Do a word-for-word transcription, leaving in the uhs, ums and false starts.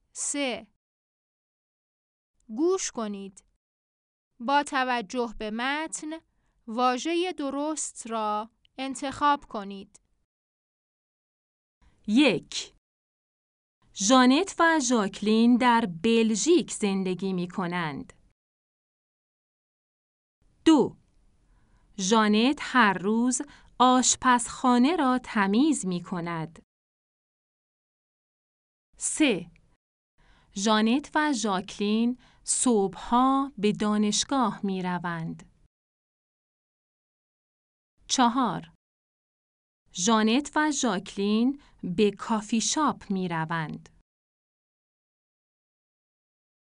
سه. گوش کنید. با توجه به متن، واژه درست را انتخاب کنید. یک. ژانت و ژاکلین در بلژیک زندگی می کنند. دو. ژانت هر روز آشپزخانه را تمیز می کند. سه. ژانت و ژاکلین صبحها به دانشگاه می روند. چهار. ژانت و ژاکلین به کافی شاپ می روند.